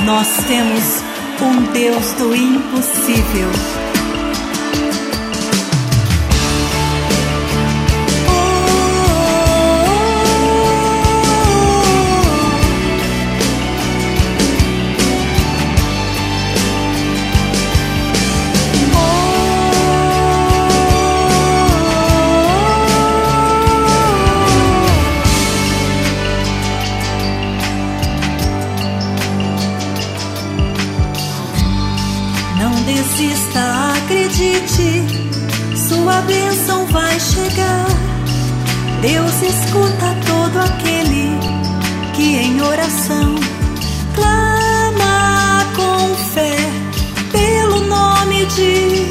Nós temos um Deus do impossível. Desista, acredite, sua bênção vai chegar. Deus escuta todo aquele que em oração clama com fé pelo nome de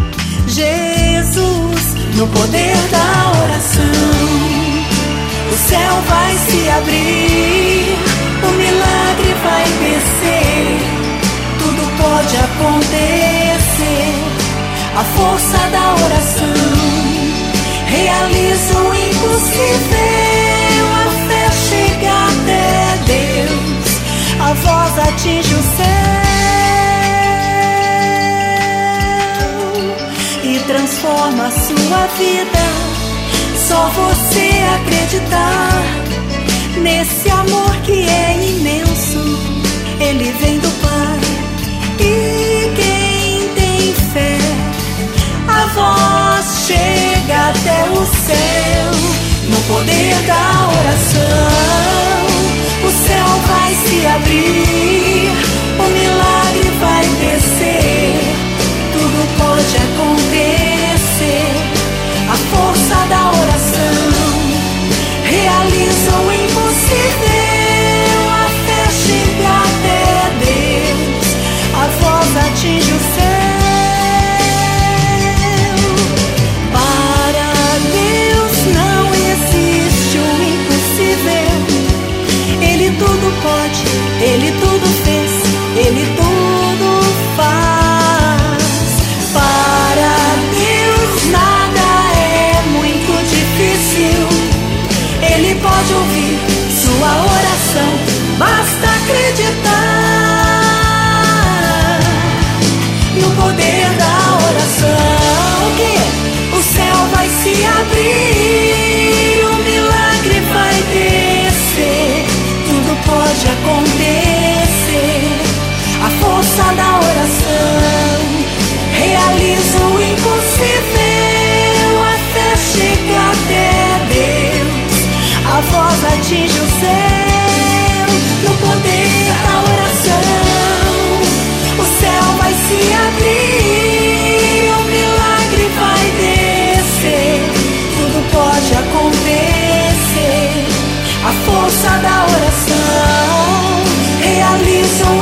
Jesus. No poder da oração, o céu vai se abrir, o milagre vai descer. Tudo pode acontecer, a força da oração realiza o impossível. A fé chega até Deus, a voz atinge o céu e transforma a sua vida. Só você acreditar nesse amor que é imenso, ele vem do Pai. E quem tem fé, a voz chega até o céu. No poder da oração, o céu vai se abrir, o milagre vai descer. Tudo pode acontecer, a força da oração realiza o impossível. A fé chega até Deus, a voz atinge o céu. Para Deus não existe o impossível. Ele tudo pode, ele tudo fez, ele tudo faz. Para Deus nada é muito difícil. Ele pode ouvir sua oração, basta acreditar. No poder da oração, que o céu vai se abrir, o milagre vai descer. Tudo pode acontecer, a força da oração realiza o impossível. A fé chega até Deus, a voz atinge o céu. No poder da oração, o céu vai se abrir, o milagre vai descer. Tudo pode acontecer, a força da oração realiza o